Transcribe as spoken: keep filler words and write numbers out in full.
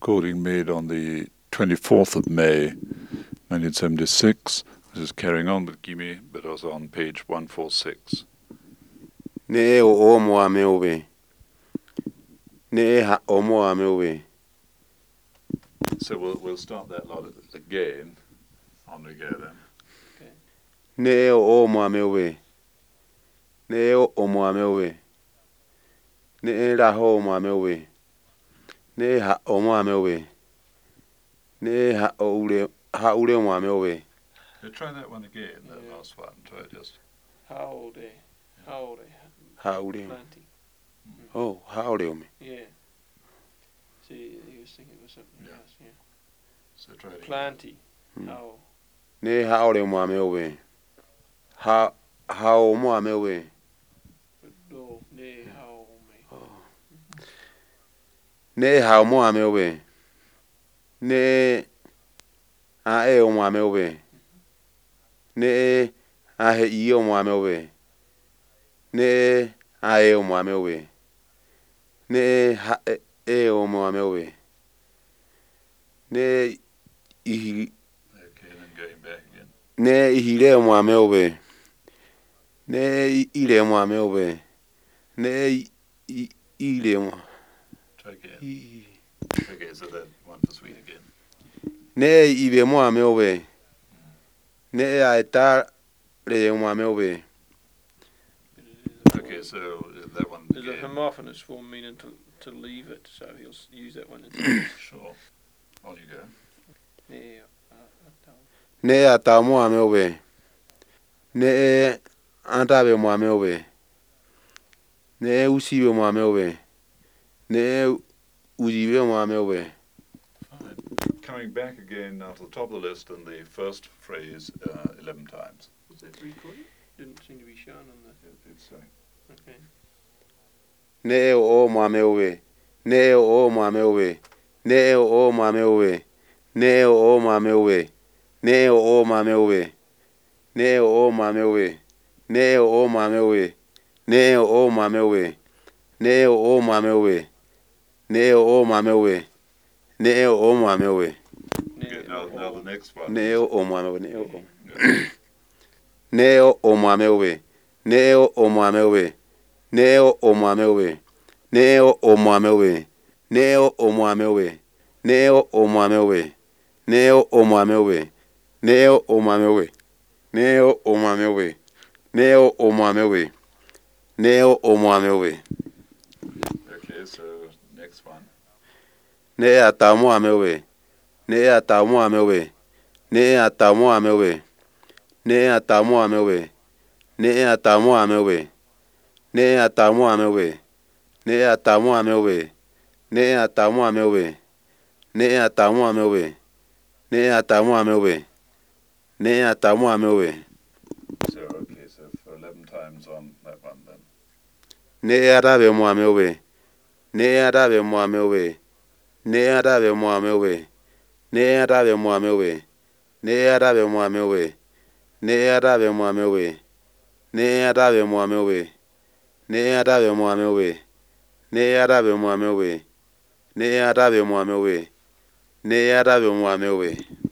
recording made on the twenty-fourth of May, nineteen seventy-six. This is carrying on with Gimme, but also on page one forty-six. Ne o mo ameowe. Ne ha o mo ameowe. So we'll we'll start that lot again. On we go then. Okay. Ne o mo ameowe. Ne o mo ameowe. Ne ra ho mo ameowe. Ne ha o mo ameowe. Ne ha o ule ha ule mo ameowe. So try that one again, that Yeah. last one. Try just. How old are How old are Ha ule. Plenty. Oh, ha ule me. Yeah. See, he was thinking of something Yeah. else, yeah. So try it again. Plenty. Hmm. How? Ne ha ule mo ameowe. Ha ha o mo ameowe. Do, ne, how, me. Ne ha o mo ameowe. Ne a e o mo ameowe. Ne a he i o mo ameowe. Ne a e o mo ameowe. Ne ha e- e o mo ameowe. Ne i Okay, then going back again. ne i le o mo ameowe. Ne i i le mo ameowe. Ne i i i le mo. Try again. i- Okay, so that one for sweet again. Ne i be mo ameowe. Ne a ta le mo ameowe. But it is a- Okay, so uh, that one There's a again. homophonous form meaning to, to leave it, so he'll s- use that one instead. Sure. On you go. Ne, uh, uh, tau. Ne a ta mo ameowe. Ne anta be mo ameowe. Ne usi be mo ameowe. Ne uji be mo ameowe. Fine. Coming back again now to the top of the list in the first phrase uh, eleven times. Was that recorded? Didn't seem to be shown on the. It's uh, Okay. Ne o mo ameowe. Ne o mo ameowe. Ne o mo ameowe. Ne o mo ameowe. Ne o mo ameowe. Ne o mo ameowe. Ne o mo ameowe. Ne o mo ameowe. Ne o mo ameowe. Ne o mo ameowe. Ne o mo ameowe. Ne, okay, now, now the next one. Ne is- o mo ameowe. Ne o Yeah. Ne o mo ameowe. Ne o mo ameowe. Ne o mo ameowe. Ne o mo ameowe. Ne o mo ameowe. Ne o mo ameowe. Ne o mo ameowe. Ne o mo ameowe. Ne o mo ameowe. Ne o mo ameowe. Ne o mo ameowe. Okay, so next one. Ne ata mo ameowe. Ne ata mo ameowe. Ne ata mo ameowe. Ne ata mo ameowe. Ne ata mo ameowe. Ne ata mo ameowe. Ne ata mo ameowe. Ne ata mo ameowe. Ne ata mo ameowe. Ne ata mo ameowe. Ne ata mo ameowe. So, okay, so for eleven times on that one then. Ne ata be mo ameowe. Ne ata be mo ameowe. Ne ata be mo ameowe. Ne ata be mo ameowe. Ne ata be mo ameowe. Ne ata be mo ameowe. Ne ata be mo ameowe. Ne ata be mo ameowe. Ne ata be mo ameowe. Ne ata be mo ameowe. Ne ata be mo ameowe.